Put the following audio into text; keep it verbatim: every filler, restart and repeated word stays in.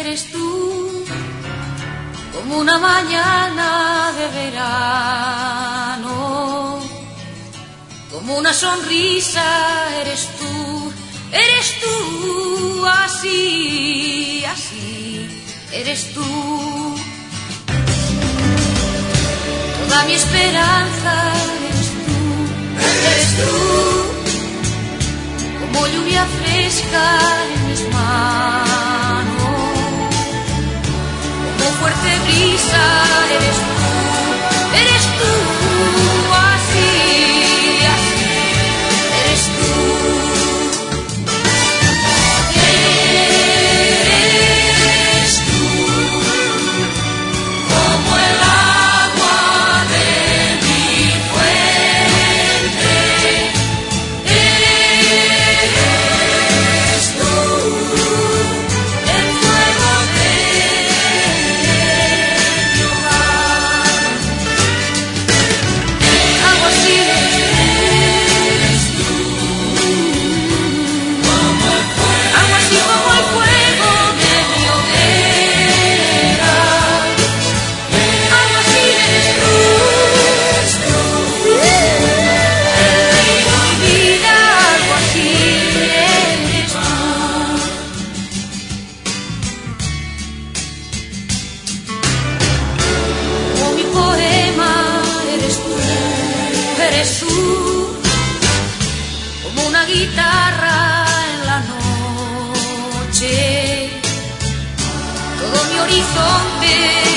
eres tú, como una mañana de verano, como una sonrisa eres tú, eres tú, así, así, eres tú. Toda mi esperanza eres tú, eres tú, como lluvia fresca en mis manos, como fuerte brisa eres tú, eres tú, así, así, eres tú. Eres tú, como el agua de mi fuente. Eres tú, el fuego de mi hogar. Algo así eres tú, algo así como el fuego de mi hoguera. Algo así eres tú, río y vida, algo así eres tú. Como mi poema eres tú, eres tú, como una guitarra en la noche, todo mi horizonte